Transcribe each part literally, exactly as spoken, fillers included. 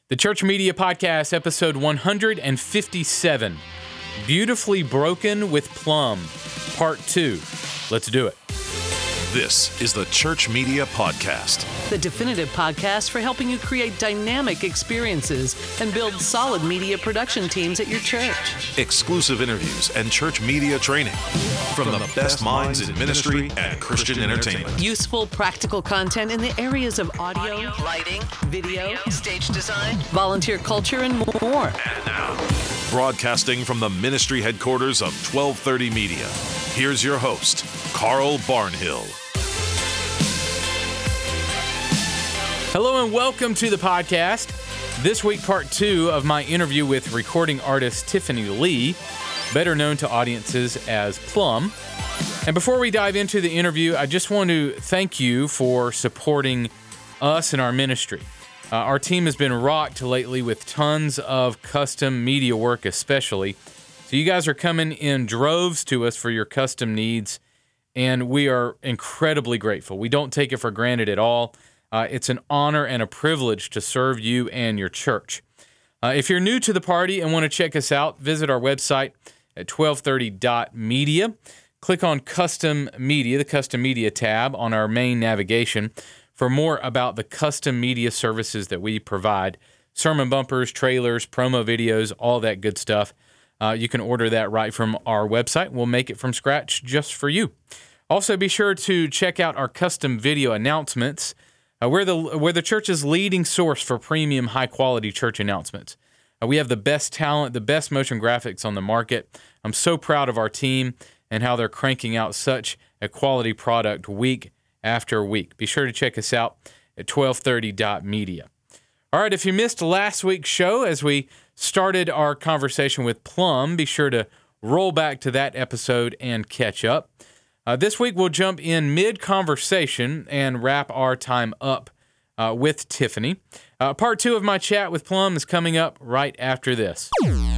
The Church Media Podcast, episode one hundred fifty-seven, Beautifully Broken with Plum, part two. Let's do it. This is the Church Media Podcast. The definitive podcast for helping you create dynamic experiences and build solid media production teams at your church. Exclusive interviews and church media training from, from the, the best, best minds in ministry and Christian entertainment. Useful, practical content in the areas of audio, audio lighting, video, stage design, volunteer culture, and more. And now, broadcasting from the ministry headquarters of twelve thirty Media, here's your host, Carl Barnhill. Hello and welcome to the podcast. This week, part two of my interview with recording artist Tiffany Lee, better known to audiences as Plum. And before we dive into the interview, I just want to thank you for supporting us and our ministry. Uh, our team has been rocked lately with tons of custom media work especially. So you guys are coming in droves to us for your custom needs, and we are incredibly grateful. We don't take it for granted at all. Uh, it's an honor and a privilege to serve you and your church. Uh, if you're new to the party and want to check us out, visit our website at twelve thirty dot media. Click on Custom Media, the Custom Media tab on our main navigation for more about the custom media services that we provide. Sermon bumpers, trailers, promo videos, all that good stuff. Uh, you can order that right from our website. We'll make it from scratch just for you. Also, be sure to check out our custom video announcements. Uh, we're the we're the church's leading source for premium, high-quality church announcements. Uh, we have the best talent, the best motion graphics on the market. I'm so proud of our team and how they're cranking out such a quality product week after week. Be sure to check us out at twelve thirty dot media. All right, if you missed last week's show as we started our conversation with Plum, be sure to roll back to that episode and catch up. Uh, this week, we'll jump in mid-conversation and wrap our time up uh, with Tiffany. Uh, part two of my chat with Plum is coming up right after this.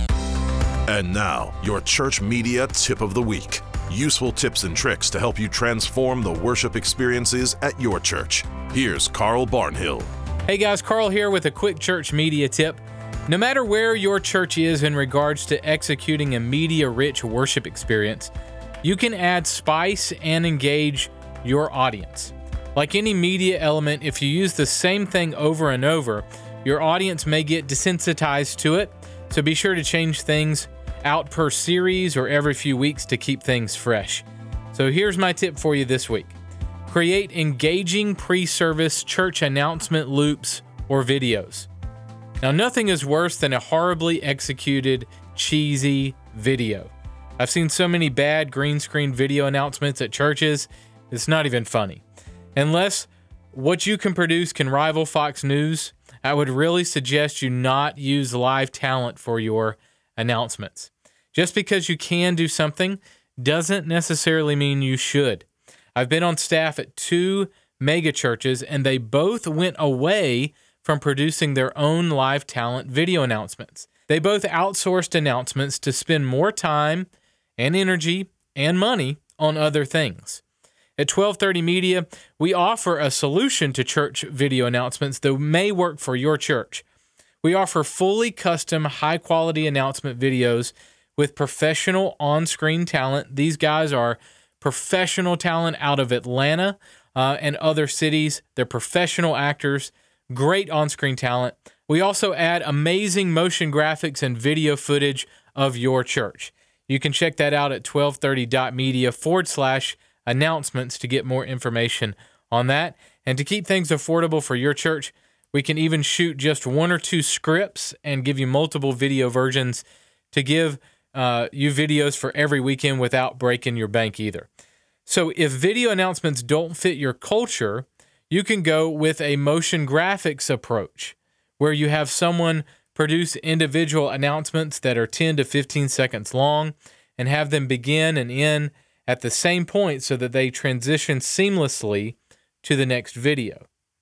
And now, your church media tip of the week. Useful tips and tricks to help you transform the worship experiences at your church. Here's Carl Barnhill. Hey guys, Carl here with a quick church media tip. No matter where your church is in regards to executing a media-rich worship experience, you can add spice and engage your audience. Like any media element, if you use the same thing over and over, your audience may get desensitized to it, so be sure to change things out per series or every few weeks to keep things fresh. So here's my tip for you this week. Create engaging pre-service church announcement loops or videos. Now, nothing is worse than a horribly executed, cheesy video. I've seen so many bad green screen video announcements at churches, it's not even funny. Unless what you can produce can rival Fox News, I would really suggest you not use live talent for your announcements. Just because you can do something doesn't necessarily mean you should. I've been on staff at two mega churches, and they both went away from producing their own live talent video announcements. They both outsourced announcements to spend more time and energy and money on other things. At twelve thirty Media, we offer a solution to church video announcements that may work for your church. We offer fully custom, high-quality announcement videos with professional on-screen talent. These guys are professional talent out of Atlanta uh, and other cities. They're professional actors, great on-screen talent. We also add amazing motion graphics and video footage of your church. You can check that out at twelve thirty dot media forward slash announcements to get more information on that. And to keep things affordable for your church, we can even shoot just one or two scripts and give you multiple video versions to give uh, you videos for every weekend without breaking your bank either. So if video announcements don't fit your culture, you can go with a motion graphics approach where you have someone produce individual announcements that are ten to fifteen seconds long and have them begin and end at the same point so that they transition seamlessly to the next video.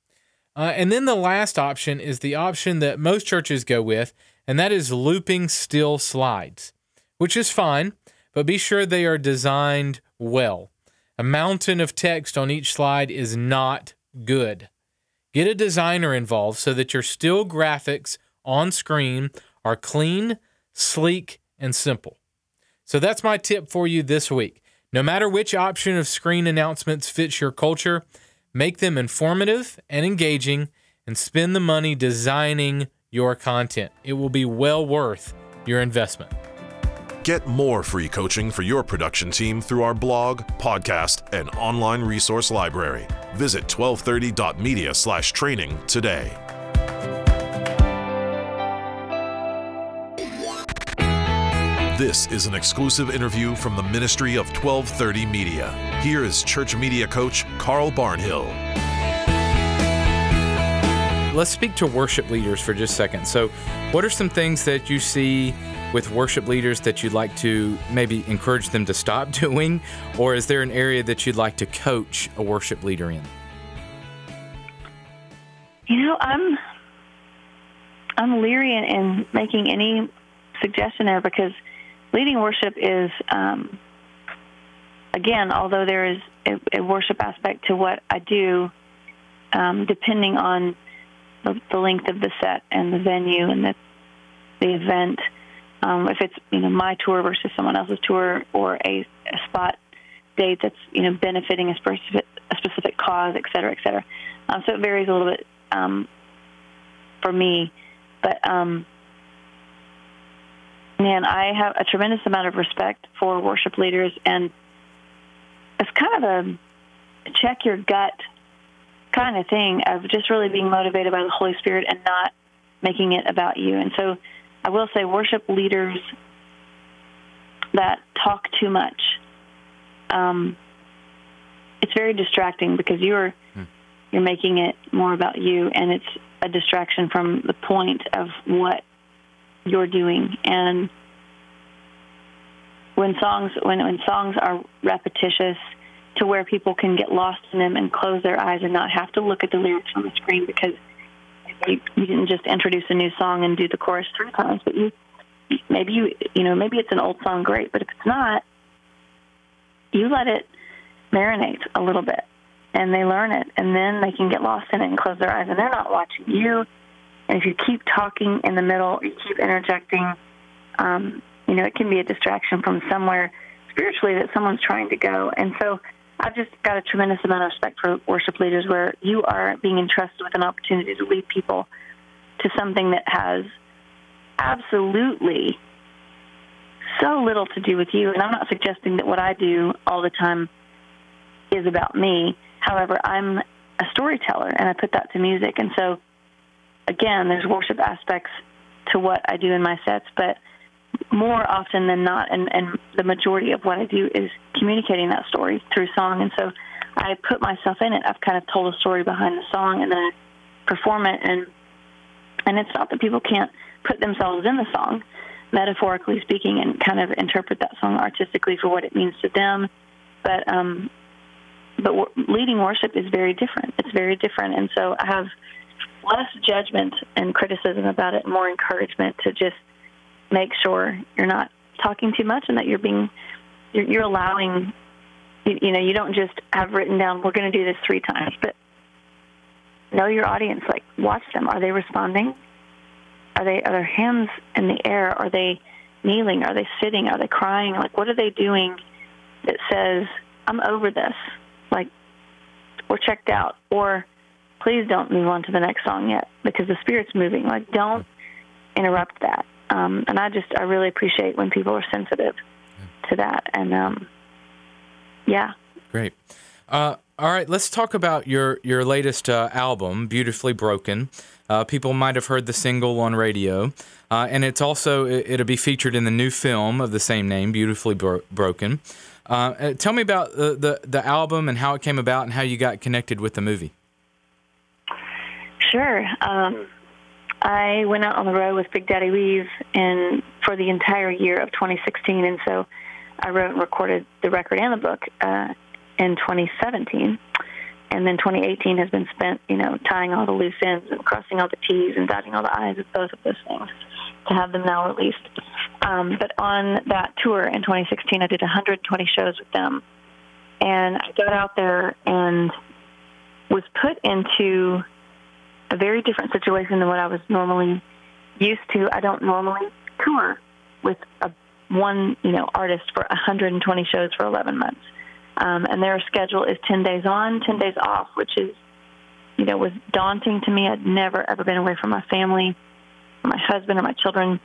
Uh, and then the last option is the option that most churches go with, and that is looping still slides, which is fine, but be sure they are designed well. A mountain of text on each slide is not good. Get a designer involved so that your still graphics on screen are clean, sleek, and simple. So that's my tip for you this week. No matter which option of screen announcements fits your culture, make them informative and engaging, and spend the money designing your content. It will be well worth your investment. Get more free coaching for your production team through our blog, podcast, and online resource library. Visit twelve thirty dot media slash training today. This is an exclusive interview from the ministry of twelve thirty Media. Here is church media coach Carl Barnhill. Let's speak to worship leaders for just a second. So, what are some things that you see with worship leaders that you'd like to maybe encourage them to stop doing? Or is there an area that you'd like to coach a worship leader in? You know, I'm I'm leery in, in making any suggestion there, because leading worship is, um, again, although there is a, a worship aspect to what I do, um, depending on the, the length of the set and the venue and the the event. Um, if it's, you know, my tour versus someone else's tour, or a, a spot date that's, you know, benefiting a specific, a specific cause, et cetera, et cetera. Um, so it varies a little bit um, for me. But, um, man, I have a tremendous amount of respect for worship leaders, and it's kind of a check your gut kind of thing of just really being motivated by the Holy Spirit and not making it about you. And so I will say worship leaders that talk too much, um, it's very distracting, because you're hmm. you're making it more about you, and it's a distraction from the point of what you're doing. And when songs when, when songs are repetitious to where people can get lost in them and close their eyes and not have to look at the lyrics on the screen, because You, you didn't just introduce a new song and do the chorus three times, but you maybe you you know maybe it's an old song, great, but if it's not, you let it marinate a little bit, and they learn it, and then they can get lost in it and close their eyes, and they're not watching you. And if you keep talking in the middle, you keep interjecting, um, you know, it can be a distraction from somewhere spiritually that someone's trying to go. And so I've just got a tremendous amount of respect for worship leaders, where you are being entrusted with an opportunity to lead people to something that has absolutely so little to do with you. And I'm not suggesting that what I do all the time is about me. However, I'm a storyteller, and I put that to music. And so, again, there's worship aspects to what I do in my sets, but more often than not, and, and the majority of what I do is communicating that story through song. And so I put myself in it. I've kind of told a story behind the song, and then I perform it. And and it's not that people can't put themselves in the song, metaphorically speaking, and kind of interpret that song artistically for what it means to them. But um, but w- leading worship is very different. It's very different. And so I have less judgment and criticism about it, and more encouragement to just make sure you're not talking too much, and that you're being, you're, you're allowing, you, you know, you don't just have written down, we're going to do this three times, but know your audience. Like, watch them. Are they responding? Are they, are their hands in the air? Are they kneeling? Are they sitting? Are they crying? Like, what are they doing that says, I'm over this? Like, we're checked out. Or please don't move on to the next song yet, because the Spirit's moving. Like, don't interrupt that. Um, and I just, I really appreciate when people are sensitive to that. And, um, yeah. Great. Uh, all right, let's talk about your, your latest uh, album, Beautifully Broken. Uh, people might have heard the single on radio. Uh, and it's also, it, it'll be featured in the new film of the same name, Beautifully Bro- Broken. Uh, tell me about the, the, the album and how it came about and how you got connected with the movie. Sure. Um, I went out on the road with Big Daddy Weave and for the entire year of twenty sixteen, and so I wrote and recorded the record and the book uh, in twenty seventeen. And then twenty eighteen has been spent, you know, tying all the loose ends and crossing all the T's and dotting all the I's of both of those things to have them now released. Um, but on that tour in twenty sixteen, I did one hundred twenty shows with them. And I got out there and was put into a very different situation than what I was normally used to, I don't normally tour with a one, you know, artist for one hundred twenty shows for eleven months. Um, and their schedule is ten days on, ten days off, which is, you know, was daunting to me. I'd never, ever been away from my family, or my husband, or my children.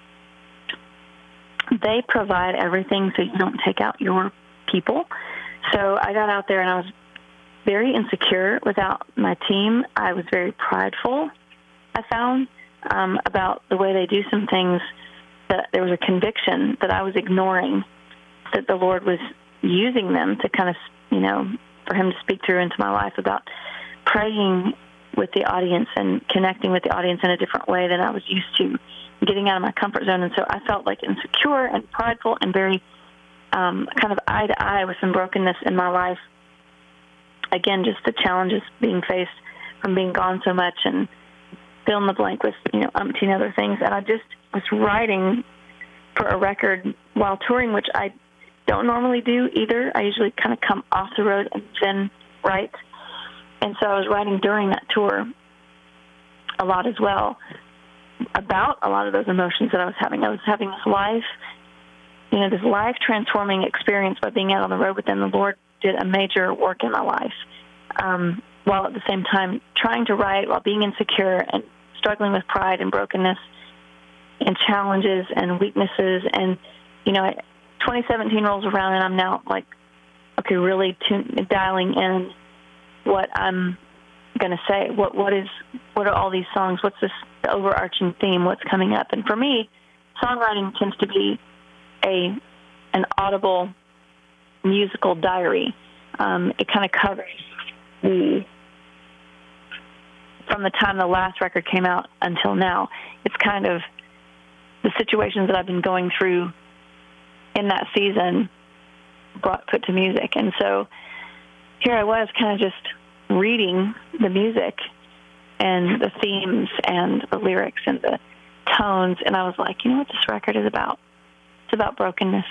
They provide everything so you don't take out your people. So I got out there and I was very insecure without my team. I was very prideful, I found, um, about the way they do some things, that there was a conviction that I was ignoring, that the Lord was using them to kind of, you know, for him to speak through into my life about praying with the audience and connecting with the audience in a different way than I was used to, getting out of my comfort zone. And so I felt like insecure and prideful and very um, kind of eye to eye with some brokenness in my life. Again, just the challenges being faced from being gone so much and fill in the blank with, you know, umpteen other things. And I just was writing for a record while touring, which I don't normally do either. I usually kind of come off the road and then write. And so I was writing during that tour a lot as well about a lot of those emotions that I was having. I was having this life, you know, this life-transforming experience by being out on the road with them. The Lord did a major work in my life, um, while at the same time trying to write while being insecure and struggling with pride and brokenness and challenges and weaknesses. And, you know, twenty seventeen rolls around and I'm now like, okay, really tune, dialing in what I'm going to say. What what is what are all these songs? What's this overarching theme? What's coming up? And for me, songwriting tends to be a an audible musical diary. Um, it kind of covers the from the time the last record came out until now. It's kind of the situations that I've been going through in that season brought put to music. And so here I was kind of just reading the music and the themes and the lyrics and the tones, and I was like, you know what this record is about? It's about brokenness.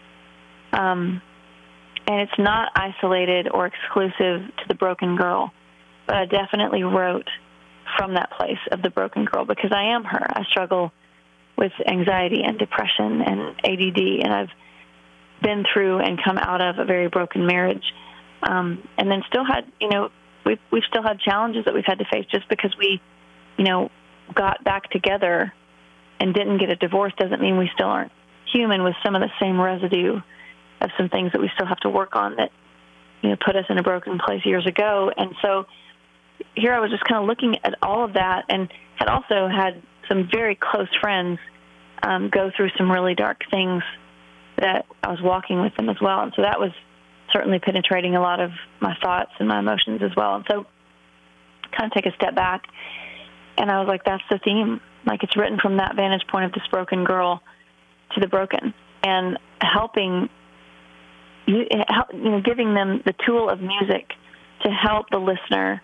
Um, and it's not isolated or exclusive to the broken girl, but I definitely wrote from that place of the broken girl because I am her. I struggle with anxiety and depression and A D D, and I've been through and come out of a very broken marriage, um, and then still had, you know, we've, we've still had challenges that we've had to face. Just because we, you know, got back together and didn't get a divorce doesn't mean we still aren't human with some of the same residue of some things that we still have to work on that, you know, put us in a broken place years ago. And so here I was just kind of looking at all of that, and had also had some very close friends um, go through some really dark things that I was walking with them as well. And so that was certainly penetrating a lot of my thoughts and my emotions as well. And so kind of take a step back, and I was like, that's the theme. Like, it's written from that vantage point of this broken girl to the broken, and helping you, you know, giving them the tool of music to help the listener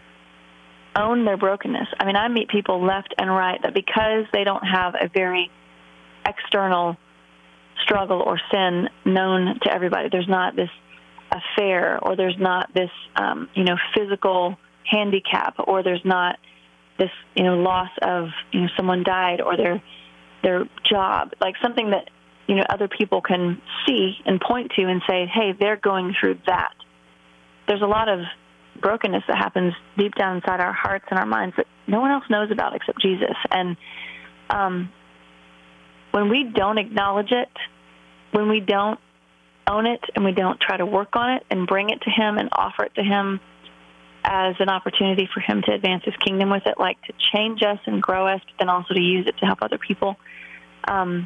own their brokenness. I mean, I meet people left and right that because they don't have a very external struggle or sin known to everybody, there's not this affair, or there's not this, um, you know, physical handicap, or there's not this, you know, loss of, you know, someone died, or their their job, like something that, you know, other people can see and point to and say, hey, they're going through that. There's a lot of brokenness that happens deep down inside our hearts and our minds that no one else knows about except Jesus. And um, when we don't acknowledge it, when we don't own it, and we don't try to work on it and bring it to him and offer it to him as an opportunity for him to advance his kingdom with it, like to change us and grow us, but then also to use it to help other people. Um,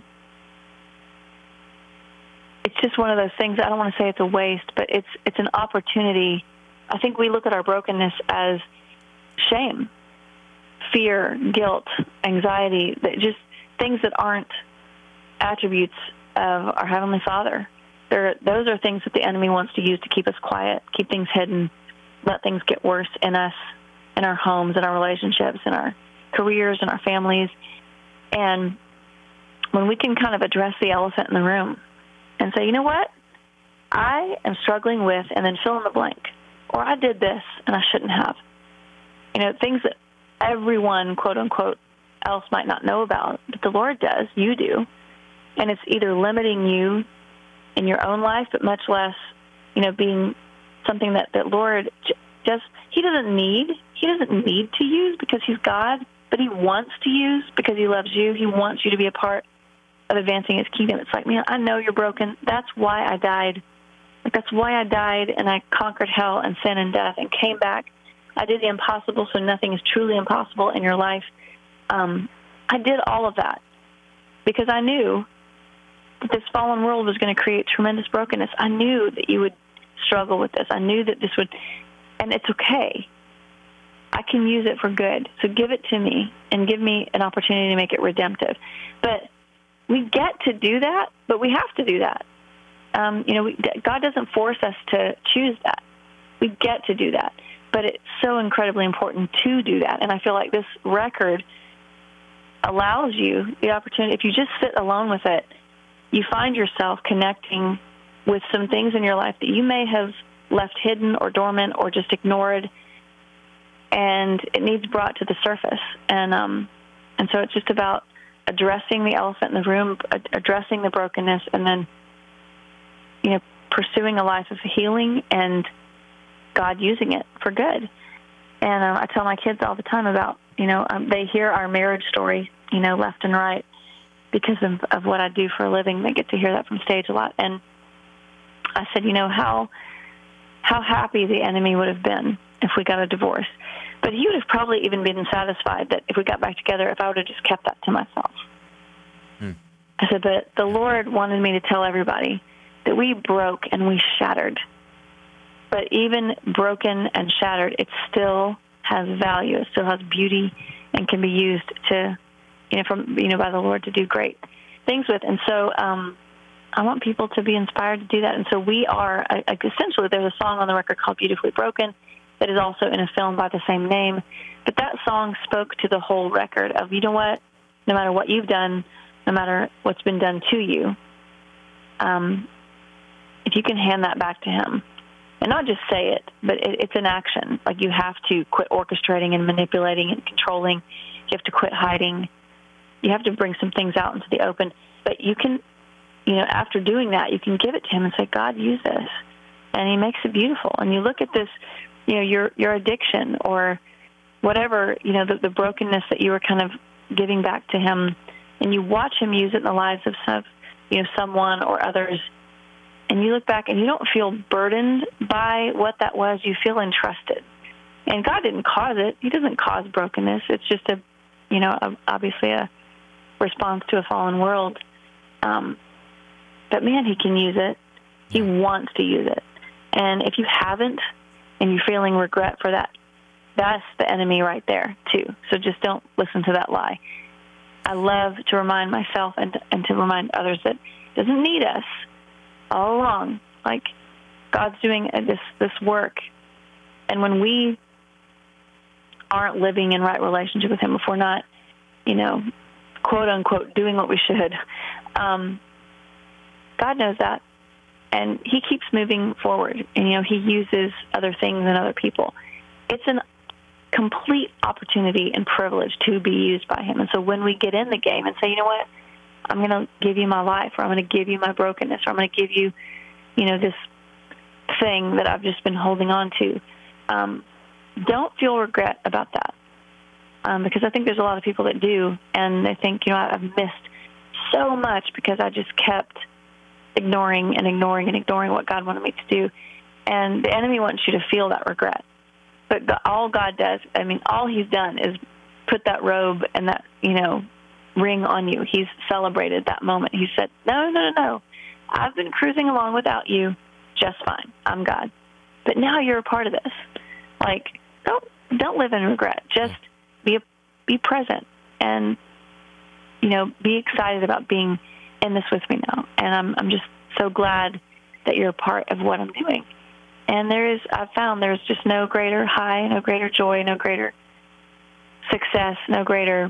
it's just one of those things. I don't want to say it's a waste, but it's it's an opportunity. I think we look at our brokenness as shame, fear, guilt, anxiety, that just things that aren't attributes of our Heavenly Father. They're, those are things that the enemy wants to use to keep us quiet, keep things hidden, let things get worse in us, in our homes, in our relationships, in our careers, in our families. And when we can kind of address the elephant in the room and say, you know what, I am struggling with, and then fill in the blank, or I did this and I shouldn't have. You know, things that everyone, quote unquote, else might not know about, but the Lord does. You do. And it's either limiting you in your own life, but much less, you know, being something that, that Lord just, he doesn't need, he doesn't need to use because he's God, but he wants to use because he loves you. He wants you to be a part of advancing his kingdom. It's like, man, I know you're broken. That's why I died. Like, that's why I died, and I conquered hell and sin and death and came back. I did the impossible, so nothing is truly impossible in your life. Um, I did all of that because I knew that this fallen world was going to create tremendous brokenness. I knew that you would struggle with this. I knew that this would, and it's okay. I can use it for good. So give it to me and give me an opportunity to make it redemptive. But we get to do that, but we have to do that. Um, you know, we, God doesn't force us to choose that. We get to do that. But it's so incredibly important to do that. And I feel like this record allows you the opportunity. If you just sit alone with it, you find yourself connecting with some things in your life that you may have left hidden or dormant or just ignored, and it needs brought to the surface. And um, and so it's just about addressing the elephant in the room, addressing the brokenness, and then, you know, pursuing a life of healing and God using it for good. And um, I tell my kids all the time about, you know, um, they hear our marriage story, you know, left and right because of, of what I do for a living. They get to hear that from stage a lot. And I said, you know, how how happy the enemy would have been if we got a divorce. But he would have probably even been satisfied that if we got back together, if I would have just kept that to myself. Hmm. I said, but the Lord wanted me to tell everybody that we broke and we shattered. But even broken and shattered, it still has value. It still has beauty and can be used to, you know, from, you know, by the Lord to do great things with. And so um, I want people to be inspired to do that. And so we are, uh, essentially, there's a song on the record called Beautifully Broken that is also in a film by the same name. But that song spoke to the whole record of, you know what, no matter what you've done, no matter what's been done to you, um, if you can hand that back to him, and not just say it, but it, it's an action. Like, you have to quit orchestrating and manipulating and controlling. You have to quit hiding. You have to bring some things out into the open. But you can, you know, after doing that, you can give it to him and say, God, use this. And he makes it beautiful. And you look at this, you know, your your addiction or whatever, you know, the, the brokenness that you were kind of giving back to him, and you watch him use it in the lives of some, you know, someone or others, and you look back and you don't feel burdened by what that was. You feel entrusted. And God didn't cause it. He doesn't cause brokenness. It's just a, you know, a, obviously a response to a fallen world. Um, but, man, he can use it. He wants to use it. And if you haven't and you're feeling regret for that, that's the enemy right there, too. So just don't listen to that lie. I love to remind myself and, and to remind others that he doesn't need us all along. Like, God's doing this this work. And when we aren't living in right relationship with him, if we're not, you know, quote unquote, doing what we should, um, God knows that. And he keeps moving forward. And, you know, he uses other things and other people. It's a complete opportunity and privilege to be used by him. And so when we get in the game and say, you know what, I'm going to give you my life, or I'm going to give you my brokenness, or I'm going to give you, you know, this thing that I've just been holding on to, um, don't feel regret about that. Um, because I think there's a lot of people that do, and they think, you know, I've missed so much because I just kept ignoring and ignoring and ignoring what God wanted me to do. And the enemy wants you to feel that regret. But the, all God does, I mean, all he's done is put that robe and that, you know, ring on you. He's celebrated that moment. He said, no, no, no, no. I've been cruising along without you just fine. I'm God. But now you're a part of this. Like, don't don't live in regret. Just be a, be present and, you know, be excited about being in this with me now. And I'm I'm just so glad that you're a part of what I'm doing. And there is, I've found there's just no greater high, no greater joy, no greater success, no greater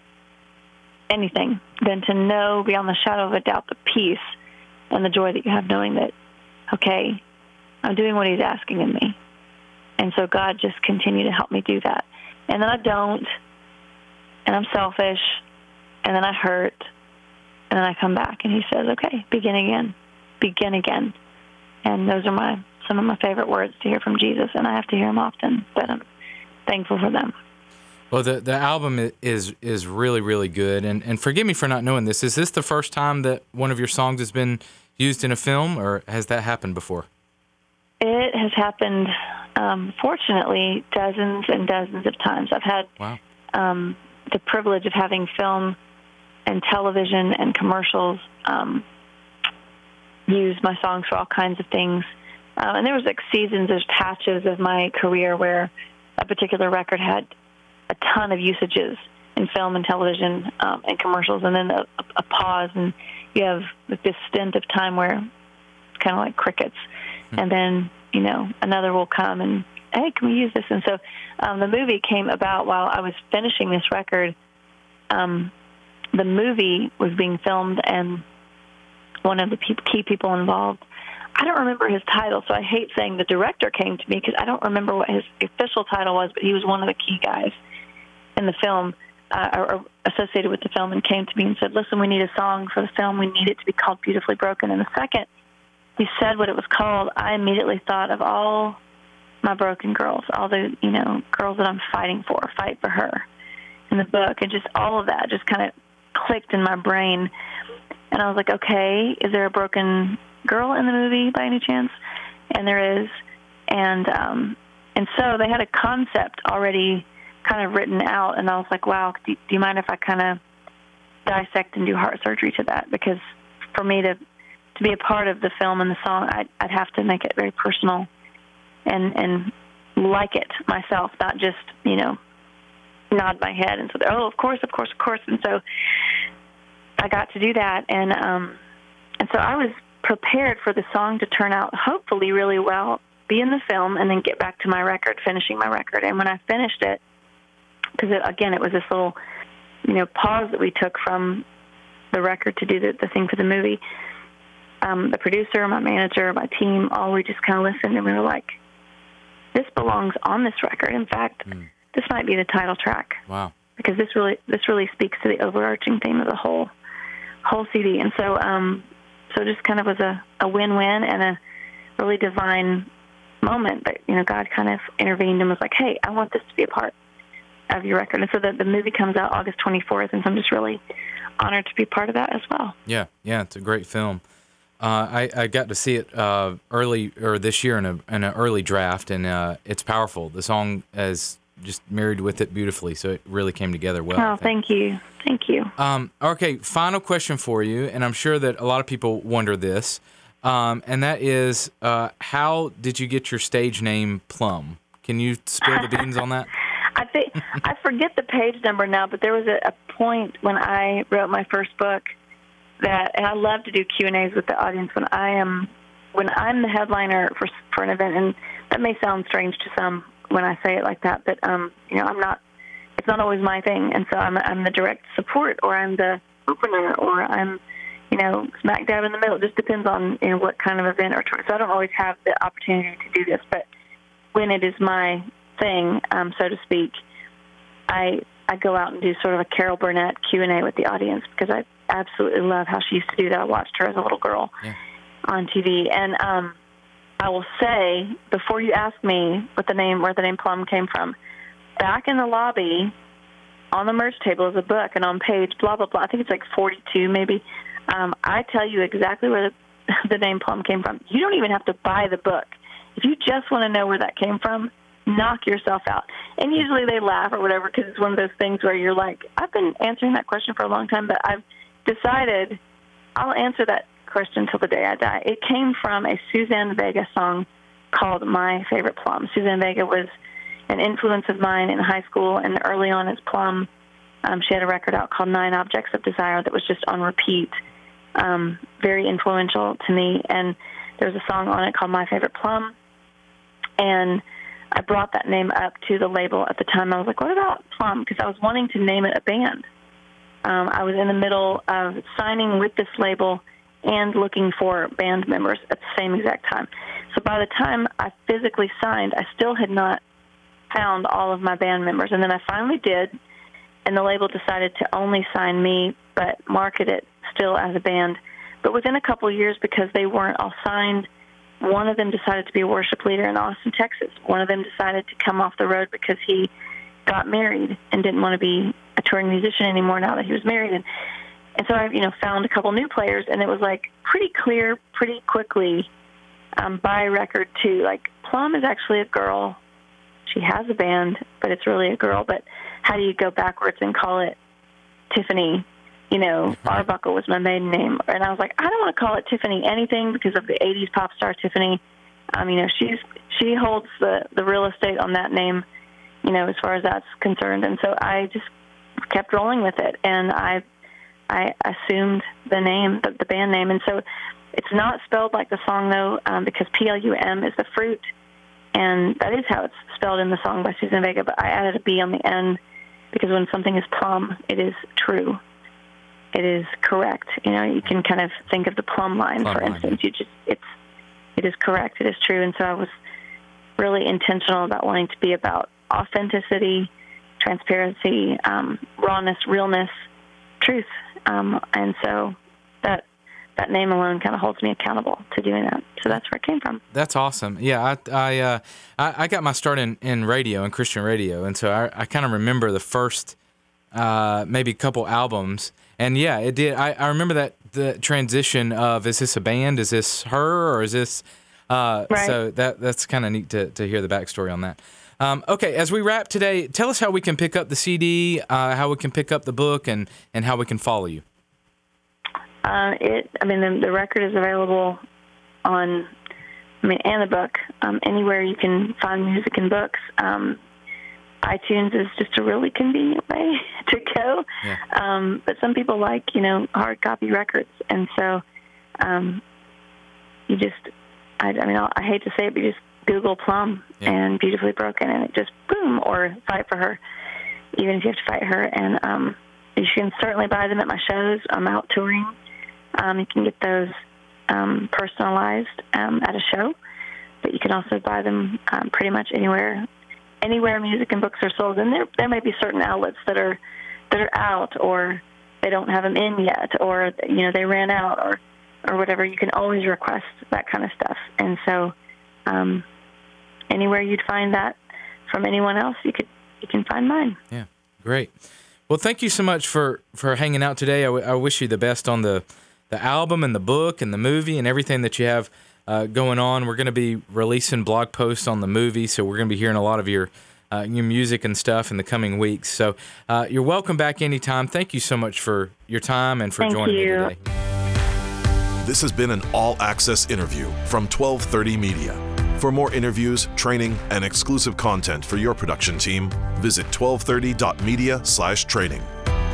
anything than to know beyond the shadow of a doubt the peace and the joy that you have knowing that, okay, I'm doing what he's asking of me. And so God, just continue to help me do that. And then I don't, and I'm selfish, and then I hurt, and then I come back, and he says, okay, begin again, begin again. And those are my some of my favorite words to hear from Jesus, and I have to hear them often, but I'm thankful for them. Well, the the album is is really, really good, and, and forgive me for not knowing this. Is this the first time that one of your songs has been used in a film, or has that happened before? It has happened, um, fortunately, dozens and dozens of times. I've had wow. um, the privilege of having film and television and commercials um, use my songs for all kinds of things. Um, and there was like seasons, there's patches of my career where a particular record had a ton of usages in film and television um, and commercials, and then a, a pause, and you have this stint of time where it's kind of like crickets. Mm-hmm. And then, you know, another will come and, hey, can we use this? And so um, the movie came about while I was finishing this record. Um, the movie was being filmed, and one of the pe- key people involved, I don't remember his title, so I hate saying the director came to me because I don't remember what his official title was, but he was one of the key guys in the film, uh, or, or associated with the film, and came to me and said, listen, we need a song for the film. We need it to be called Beautifully Broken. And the second he said what it was called, I immediately thought of all my broken girls, all the, you know, girls that I'm fighting for, fight for her in the book, and just all of that just kind of clicked in my brain. And I was like, okay, is there a broken girl in the movie by any chance? And there is. And um, and so they had a concept already kind of written out, and I was like, wow, do, do you mind if I kind of dissect and do heart surgery to that? Because for me to to be a part of the film and the song, I'd, I'd have to make it very personal and and like it myself, not just, you know, nod my head and say, oh, of course, of course, of course. And so I got to do that, and um, and so I was prepared for the song to turn out hopefully really well, be in the film, and then get back to my record, finishing my record. And when I finished it, because again, it was this little, you know, pause that we took from the record to do the, the thing for the movie. Um, the producer, my manager, my team, all we just kind of listened, and we were like, this belongs on this record. In fact, mm. this might be the title track. Wow. Because this really this really speaks to the overarching theme of the whole whole C D. And so um, so it just kind of was a, a win-win and a really divine moment that, you know, God kind of intervened and was like, hey, I want this to be a part of your record. And so the, the movie comes out August twenty-fourth, and so I'm just really honored to be part of that as well. Yeah, yeah, it's a great film. Uh, I, I got to see it uh, early or this year in a in an early draft, and uh, it's powerful. The song is just married with it beautifully, so it really came together well. Oh, thank you, thank you. Um, okay, final question for you, and I'm sure that a lot of people wonder this, um, and that is, uh, how did you get your stage name Plum? Can you spill the beans on that? I think I forget the page number now, but there was a, a point when I wrote my first book that, and I love to do Q and A's with the audience when I am, when I'm the headliner for for an event, and that may sound strange to some when I say it like that, but um, you know, I'm not. It's not always my thing, and so I'm I'm the direct support, or I'm the opener, or I'm, you know, smack dab in the middle. It just depends on, you know, what kind of event or tour. So I don't always have the opportunity to do this, but when it is my thing, um, so to speak, I I go out and do sort of a Carol Burnett Q and A with the audience because I absolutely love how she used to do that. I watched her as a little girl yeah. on T V, and um, I will say, before you ask me what the name, where the name Plum came from, back in the lobby on the merch table is a book, and on page blah blah blah, I think it's like forty-two maybe. Um, I tell you exactly where the, the name Plum came from. You don't even have to buy the book. If you just want to know where that came from, knock yourself out. And usually they laugh or whatever because it's one of those things where you're like, I've been answering that question for a long time, but I've decided I'll answer that question till the day I die. It came from a Suzanne Vega song called My Favorite Plum. Suzanne Vega was an influence of mine in high school, and early on as Plum, um, she had a record out called Nine Objects of Desire that was just on repeat, um, very influential to me. And there was a song on it called My Favorite Plum, and I brought that name up to the label at the time. I was like, what about Plum? Because I was wanting to name it a band. Um, I was in the middle of signing with this label and looking for band members at the same exact time. So by the time I physically signed, I still had not found all of my band members. And then I finally did, and the label decided to only sign me but market it still as a band. But within a couple of years, because they weren't all signed, one of them decided to be a worship leader in Austin, Texas. One of them decided to come off the road because he got married and didn't want to be a touring musician anymore now that he was married. And, and so I, you know, found a couple new players, and it was like pretty clear, pretty quickly, um, by record too. Like, Plum is actually a girl. She has a band, but it's really a girl. But how do you go backwards and call it Tiffany? You know, Arbuckle was my maiden name. And I was like, I don't want to call it Tiffany anything because of the eighties pop star Tiffany. Um, you know, she's she holds the, the real estate on that name, you know, as far as that's concerned. And so I just kept rolling with it, and I I assumed the name, the, the band name. And so it's not spelled like the song, though, um, because P L U M is the fruit, and that is how it's spelled in the song by Susan Vega. But I added a B on the end because when something is plum, it is true. It is correct. You know, you can kind of think of the plumb line, plumb for line, instance. Yeah. You just it's it is correct. It is true. And so I was really intentional about wanting to be about authenticity, transparency, um, rawness, realness, truth. Um, and so that that name alone kind of holds me accountable to doing that. So that's where it came from. That's awesome. Yeah, I I uh, I, I got my start in, in radio, in Christian radio, and so I, I kind of remember the first uh, maybe couple albums. And yeah, it did. I, I remember that the transition of, is this a band? Is this her, or is this? Uh, right. So that that's kind of neat to to hear the backstory on that. Um, okay, as we wrap today, tell us how we can pick up the C D, uh, how we can pick up the book, and, and how we can follow you. Uh, it. I mean, the, the record is available on, I mean, and the book um, anywhere you can find music and books. Um, iTunes is just a really convenient way to go. Yeah. Um, but some people like, you know, hard copy records. And so um, you just, I, I mean, I'll, I hate to say it, but you just Google Plum yeah. and Beautifully Broken, and it just, boom, or Fight for Her, even if you have to fight her. And um, you can certainly buy them at my shows. I'm out touring. Um, you can get those um, personalized um, at a show, but you can also buy them um, pretty much anywhere Anywhere music and books are sold, and there there may be certain outlets that are that are out, or they don't have them in yet, or you know they ran out, or or whatever. You can always request that kind of stuff, and so um, anywhere you'd find that from anyone else, you could you can find mine. Yeah, great. Well, thank you so much for, for hanging out today. I, w- I wish you the best on the the album and the book and the movie and everything that you have Uh, going on. We're going to be releasing blog posts on the movie, so we're going to be hearing a lot of your uh, your music and stuff in the coming weeks. So uh, you're welcome back anytime. Thank you so much for your time and for Thank joining you. me today. This has been an all-access interview from twelve thirty Media. For more interviews, training, and exclusive content for your production team, visit twelve thirty dot media slash training.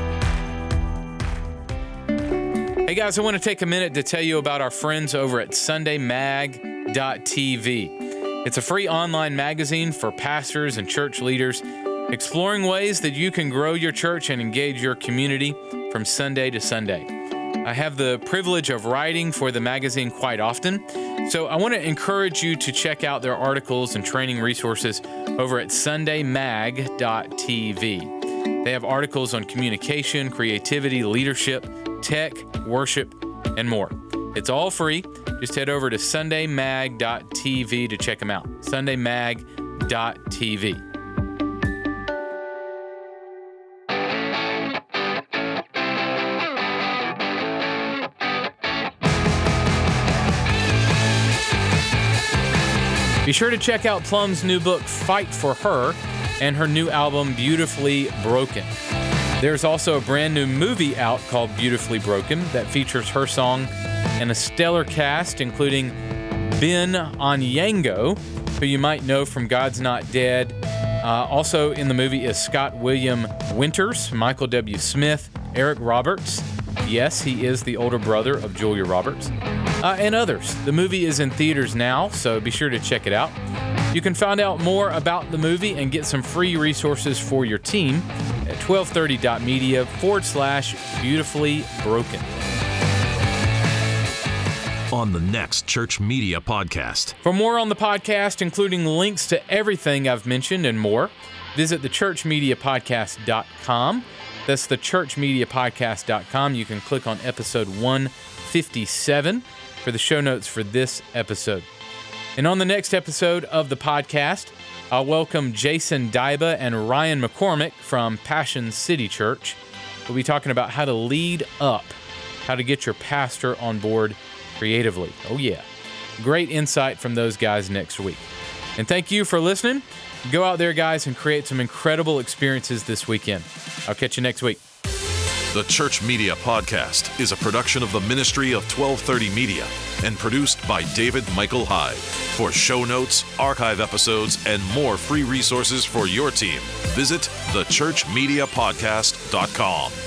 Hey guys, I want to take a minute to tell you about our friends over at sunday mag dot t v. It's a free online magazine for pastors and church leaders, exploring ways that you can grow your church and engage your community from Sunday to Sunday. I have the privilege of writing for the magazine quite often, so I want to encourage you to check out their articles and training resources over at sunday mag dot t v. They have articles on communication, creativity, leadership, tech, worship, and more. It's all free. Just head over to sunday mag dot t v to check them out. sunday mag dot t v. Be sure to check out Plum's new book, Fight for Her, and her new album, Beautifully Broken. There's also a brand new movie out called Beautifully Broken that features her song and a stellar cast, including Ben Onyango, who you might know from God's Not Dead. Uh, also in the movie is Scott William Winters, Michael W. Smith, Eric Roberts. Yes, he is the older brother of Julia Roberts, uh, and others. The movie is in theaters now, so be sure to check it out. You can find out more about the movie and get some free resources for your team at twelve thirty dot media forward slash beautifully broken. on the next Church Media Podcast. For more on the podcast, including links to everything I've mentioned and more, visit the church media podcast dot com. That's the church media podcast dot com. You can click on episode one fifty-seven for the show notes for this episode. And on the next episode of the podcast, I'll welcome Jason Dyba and Ryan McCormick from Passion City Church. We'll be talking about how to lead up, how to get your pastor on board creatively. Oh yeah. Great insight from those guys next week. And thank you for listening. Go out there, guys, and create some incredible experiences this weekend. I'll catch you next week. The Church Media Podcast is a production of the Ministry of twelve thirty Media and produced by David Michael Hyde. For show notes, archive episodes, and more free resources for your team, visit the church media podcast dot com.